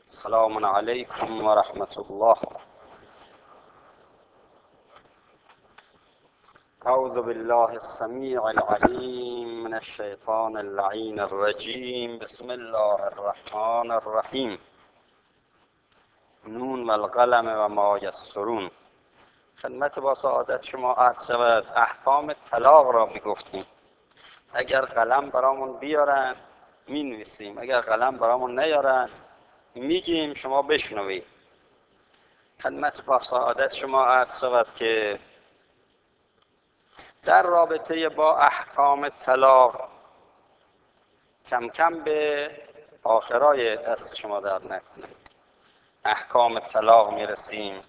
السلام علیکم و رحمت الله. اعوذ بالله السمیع العلیم من الشیطان اللعین الرجیم. بسم الله الرحمن الرحیم. نون و القلم و ما یسطرون. خدمت با سعادت شما عرض شود احکام طلاق را میگفتیم. اگر قلم برامون بیارن مینویسیم، اگر قلم برامون نیارن میگیم، شما بشنوید. خدمت با سعادت شما عرض شود که در رابطه با احکام طلاق کم کم به آخرای دست شما در نکنه احکام طلاق میرسیم.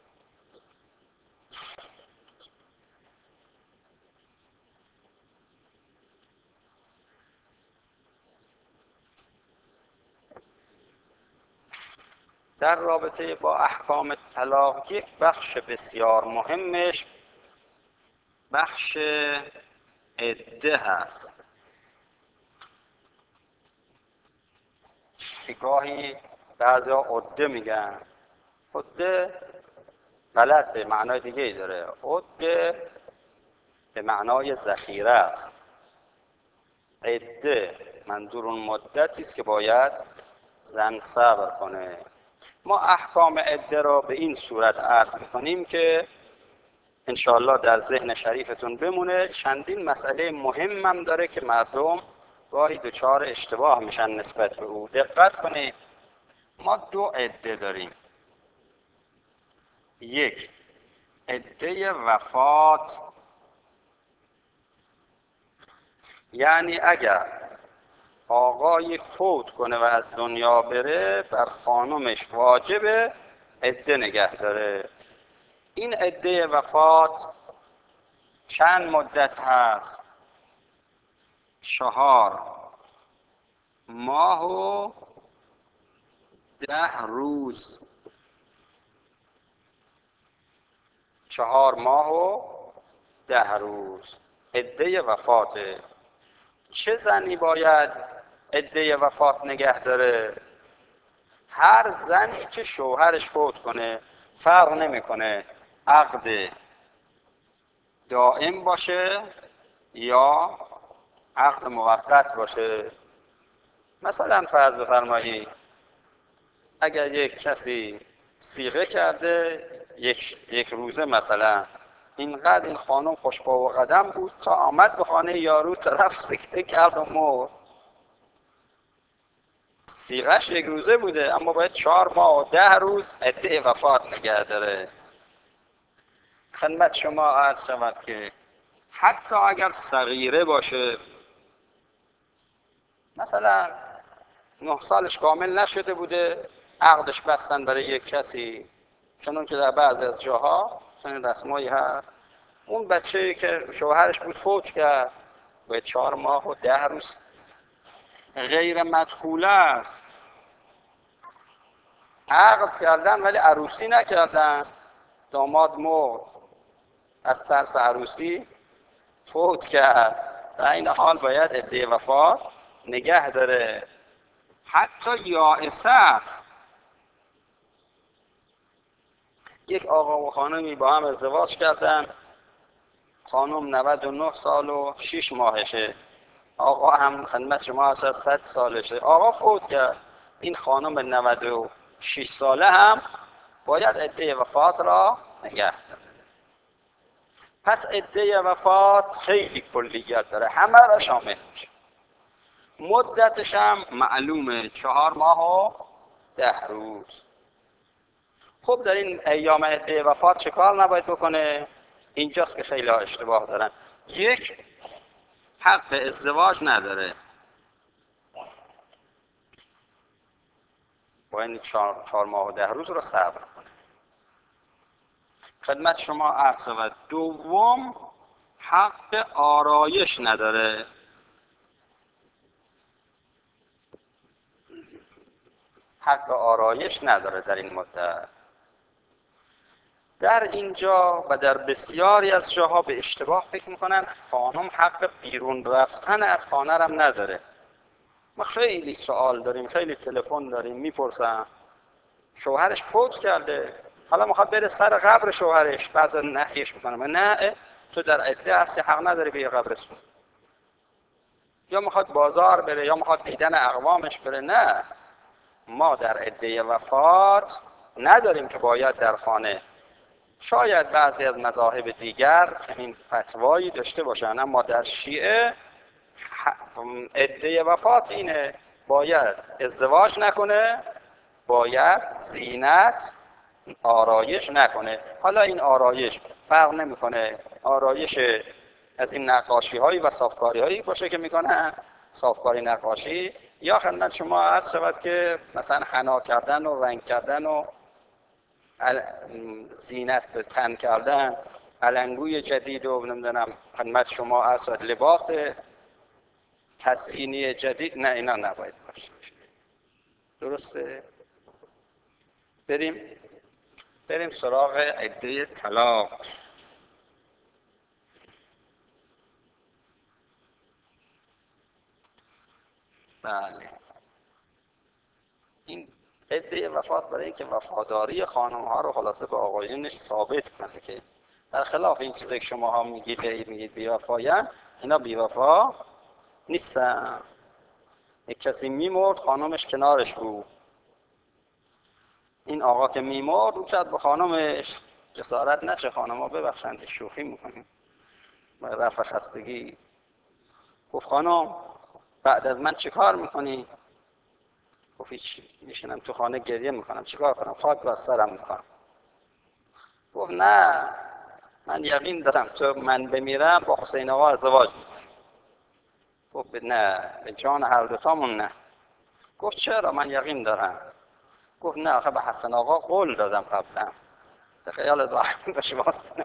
در رابطه با احکام طلاق یک بخش بسیار مهمش بخش عده هست که گاهی بعضیا عده میگن. عده غلطه، معنای دیگه ای داره. عده به معنای ذخیره است. عده منظور اون مدتی است که باید زن صبر کنه. ما احکام عده را به این صورت عرض میکنیم که انشاءالله در ذهن شریفتون بمونه. چندین مسئله مهمم داره که مردم گاهی دچار اشتباه میشن نسبت به او. دقت کنید، ما دو عده داریم. یک، عده وفات، یعنی اگر آقای فوت کنه و از دنیا بره بر خانمش واجبه عده نگه داره. این عده وفات چند مدت هست؟ 4 ماه و 10 روز. 4 ماه و 10 روز عده وفاته. چه زنی باید عده وفات نگه داره؟ هر زنی که شوهرش فوت کنه، فرق نمیکنه عقد دائم باشه یا عقد موقت باشه. مثلا فرض بفرمایید اگر یک کسی صیغه کرده یک روزه، مثلا اینقدر این خانم خوشپا و قدم بود تا آمد به خانه یارو، طرف سکته کرد و مرد. صیغه‌اش 1 روزه بوده اما باید 4 ماه و 10 روز عده وفات نگه داره. خدمت شما عرض شود که حتی اگر صغیره باشه، مثلا 9 سالش کامل نشده بوده، عقدش بستن برای یک کسی، چون که در بعضی از جاها چنین رسمایی هست. اون بچه‌ای که شوهرش بود فوت کرد، باید 4 ماه و 10 روز. غیر مدخوله است، عقد کردن ولی عروسی نکردن، داماد مرد، از ترس عروسی فوت کرد، در این حال باید عده وفات نگه داره. حتی یائسه است. یک آقا و خانمی با هم ازدواج کردن، خانم 99 سال و 6 ماهشه، آقا هم خدمت شما از 100 سالشه. آقا فوت کرد، این خانم 96 ساله هم باید عده وفات را نگه داره. پس عده وفات خیلی کلیت داره، همه را شامل میشه. مدتش هم معلومه، 4 ماه و 10 روز. خب در این ایام عده وفات چه کار نباید بکنه؟ اینجاست که خیلی ها اشتباه دارن. یک، حق ازدواج نداره، باید 4 ماه و 10 روز رو صبر کنه. خدمت شما عرض شود دوم، حق آرایش نداره. حق آرایش نداره در این مدت. در اینجا و در بسیاری از جاها به اشتباه فکر میکنن خانم حق بیرون رفتن از خانه هم نداره. ما خیلی سوال داریم، خیلی تلفن داریم، میپرسن شوهرش فوت کرده، حالا میخواد بره سر قبر شوهرش، بعضا نهیش میکنه نه تو در عده هستی، حق نداری به قبرستون. یا میخواد بازار بره یا میخواد دیدن اقوامش بره، نه ما در عده وفات نداریم که باید در خانه. شاید بعضی از مذاهب دیگر چنین فتوایی داشته باشن، اما در شیعه عده وفات اینه باید ازدواج نکنه، باید زینت آرایش نکنه. حالا این آرایش فرق نمیکنه آرایش از این نقاشی هایی و صافکاری هایی باشه که میکنن، صافکاری نقاشی، یا خدمت شما عرض شود که مثلا حنا کردن و رنگ کردن و زینت به تن کردن، علنگوی جدید و نمیدونم خدمت شما عرض شود لباس تزیینی جدید، نه اینا نباید باشه. درسته؟ بریم سراغ عده طلاق. بله، این عده وفات برای اینکه وفاداری خانم ها رو خلاصه به آقایونش ثابت کنه که برخلاف این چیزی که شما ها میگید بی‌وفایان، اینا بی‌وفا نیستن. یک کسی میمرد خانمش کنارش بود، این آقا که میمرد رو کرد به خانمش جسارت نشه خانم ها ببخشند شوخی میکنیم رفع خستگی، گفت خانم بعد از من چی کار میکنی؟ گفت هیچ، میشینم تو خانه گریه میکنم، چی کار کنم؟ خاک بر سرم میکنم. گفت نه من یقین دارم تو من بمیرم با حسین آقا ازدواج میکنی. گفت نه به جان هر دوتامون نه. گفت چرا؟ من یقین دارم. گفت نه آخه به حسن آقا قول دادم قبلا، خیالت راحت باشه باز کنم.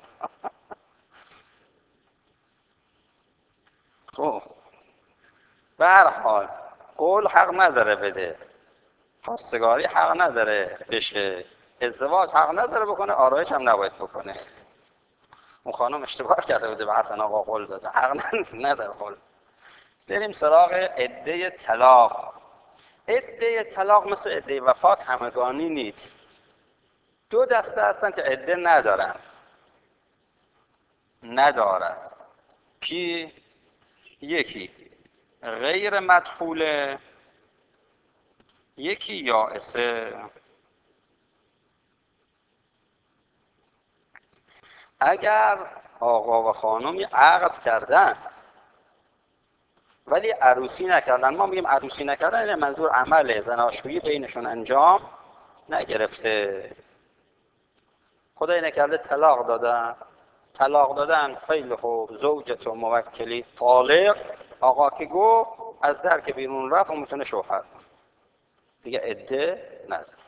خب به هر حال قول حق نداره بده، خواستگاری حق نداره بشه، ازدواج حق نداره بکنه، آرایش هم نباید بکنه. اون خانم اشتباه کرده بوده به حسن آقا قول داده، حق نداره قول. بریم سراغ عده طلاق. عده طلاق مثل عده وفات همگانی نیست. دو دسته هستن که عده ندارن. کی؟ یکی غیر مدخوله، یکی یائسه. اگر آقا و خانمی عقد کردن ولی عروسی نکردن، ما میگیم عروسی نکردن یعنی منظور عمل زناشویی بینشون انجام نگرفته، خدای نکرده طلاق دادن خیلی خوب، زوجت و موکلی طالق، آقا که گفت از در که بیرون رفت و میتونه شوهر دیگه عده نداره.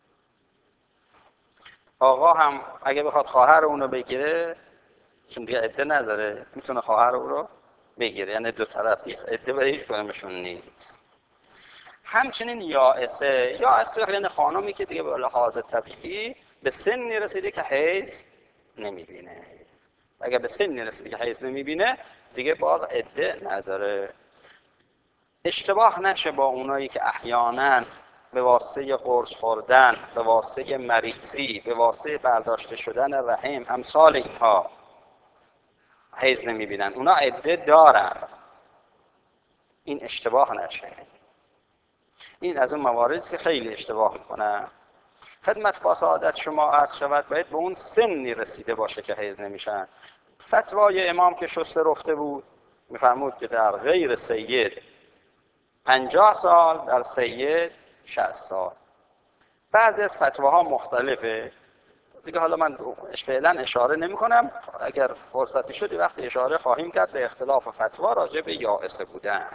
آقا هم اگه بخواد خواهر اونو بگیره چون دیگه عده نداره میتونه خواهر اون رو بگیره، یعنی دو طرفی عده برای هیچ کدومشون نیست. همچنین یائسه یعنی خانمی که دیگه به لحاظ طبیعی به سنی رسیده که حیض نمیبینه. اگه به سنی رسیده که حیض نمیبینه دیگه باز عده نداره. اشتباه نشه با اونایی که احیانا به واسطه قرص خوردن، به واسطه مریضی، به واسطه برداشته شدن رحم امثال اینها حیض نمیبینن، اونا عده دارن. این اشتباه نشه، این از اون مواردی که خیلی اشتباه میکنن. خدمت با سعادت شما عرض شود باید به اون سنی رسیده باشه که حیض نمیشن. فتوای امام که شسته رفته بود میفرمود که در غیر سید 50 سال، در سید 60 سال. بعضی از فتواها مختلفه دیگه، حالا من فعلا اشاره نمی کنم، اگر فرصتی شدی وقتی اشاره خواهیم کرد به اختلاف فتوا راجع به یائسه بودن.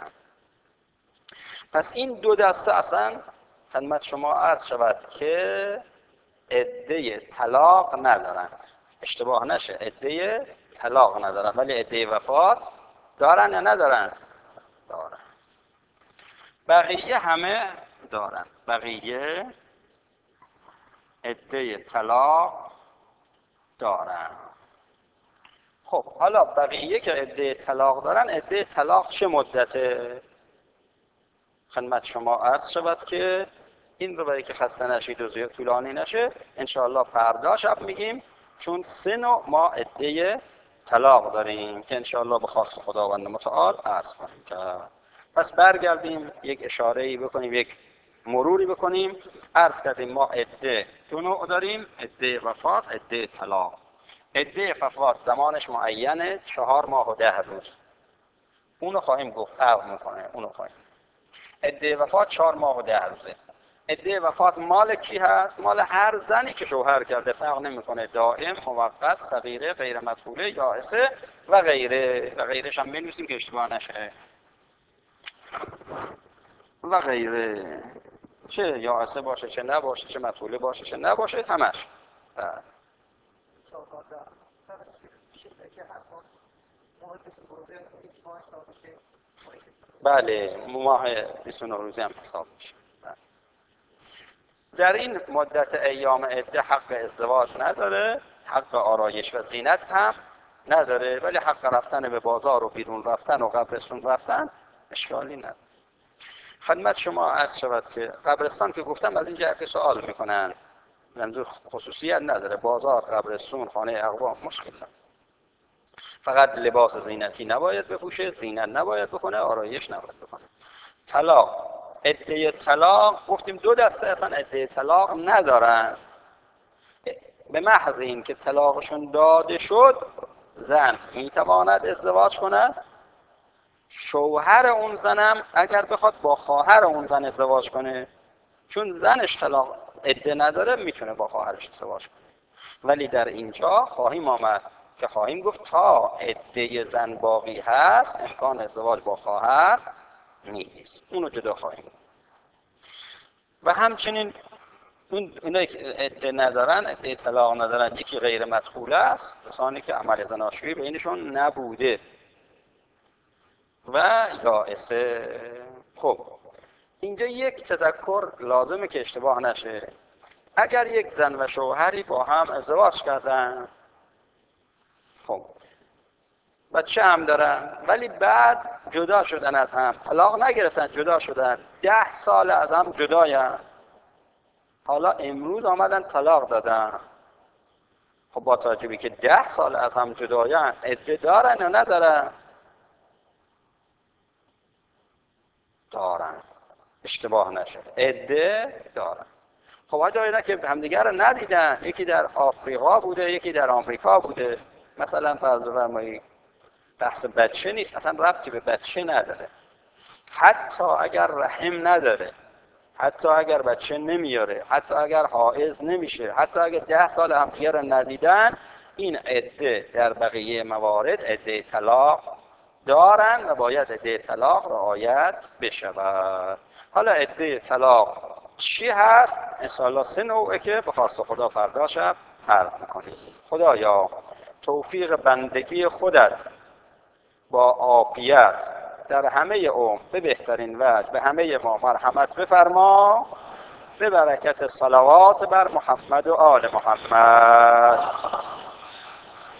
پس این دو دسته اصلا خدمت شما عرض شود که عده طلاق ندارن. اشتباه نشه، عده طلاق ندارن ولی عده وفات دارن یا ندارن؟ دارن. بقیه همه دارن، بقیه عده طلاق دارن. خب حالا بقیه که عده طلاق دارن، عده طلاق چه مدته؟ خدمت شما عرض شود که این رو برای که خسته نشید و زیاد طولانی نشه انشاءالله فردا شب میگیم، چون 3 نوع ما عده طلاق داریم که انشاءالله به خواست خداوند متعال عرض خواهیم کرد. پس برگردیم یک اشاره‌ای بکنیم، یک مروری بکنیم. عرض کردیم ما عده 2 نوع داریم، عده وفات، عده طلاق. عده وفات زمانش معینه، 4 ماه و 10 روز. اونو خواهیم گفت، فرق میکنه. اونو خواهیم. عده وفات 4 ماه و 10 روزه. عده وفات مال کی هست؟ مال هر زنی که شوهر کرده، فرق نمیکنه دائم، موقت، صغیره، غیر مدخوله، یائسه و غیره. و غیرش هم بنویسیم که اشتباه نشه. و غیره، چه یائسه باشه چه نباشه، چه مدخوله باشه چه نباشه، همش. بله، ماه 29 روزی هم حساب میشه. در این مدت ایام عده حق ازدواج نداره، حق آرایش و زینت هم نداره، ولی حق رفتن به بازار و بیرون رفتن و قبرستون رفتن اشکالی نداره. خدمت شما عرض شود که قبرستان که گفتم از این جهت سوال میکنن، منظور خصوصیت نداره، بازار، قبرستون، خانه اقوام مشکل نداره. فقط لباس زینتی نباید بپوشه، زینت نباید بکنه، آرایش نباید بکنه. طلاق، عده طلاق گفتیم 2 دسته اصلا عده طلاق ندارن. به محض این که طلاقشون داده شد زن میتواند ازدواج کنه. شوهر اون زنم اگر بخواد با خواهر اون زن ازدواج کنه، چون زنش طلاق عده نداره، میتونه با خواهرش ازدواج کنه. ولی در اینجا خواهیم آمد که خواهیم گفت تا عده زن باقی هست امکان ازدواج با خواهر نیست، اونو جدا خواهیم. و همچنین اونایی که عده ندارن، عده طلاق ندارن، یکی غیر مدخوله است، کسانی که عمل زناشویی بینشون نبوده و یائسه. خب اینجا یک تذکر لازمه که اشتباه نشه. اگر یک زن و شوهری با هم ازدواج کردن، خب بچه هم دارن، ولی بعد جدا شدن از هم، طلاق نگرفتن، جدا شدن، 10 سال از هم جداین، حالا امروز آمدن طلاق دادن. خب با توجه به که 10 سال از هم جداین، عده دارن یا ندارن؟ دارن. اشتباه نشه، عده دارن. خب آجا اینا که همدیگر رو ندیدن، یکی در آفریقا بوده، یکی در آمریکا بوده، مثلا فرض بفرمایید بحث بچه نیست، اصلا ربطی به بچه نداره. حتی اگر رحم نداره، حتی اگر بچه نمیاره، حتی اگر حائض نمیشه، حتی اگر 10 سال همدیگر رو ندیدن، این عده در بقیه موارد عده طلاق دارن و باید عده طلاق رعایت بشود. حالا عده طلاق چی هست؟ انشاءالله 3 نوعه که به خواست خدا فردا شب عرض میکنیم. خدایا توفیق بندگی خودت با عافیت در همه عمر به بهترین وجه به همه ما مرحمت بفرما، به برکت صلوات بر محمد و آل محمد.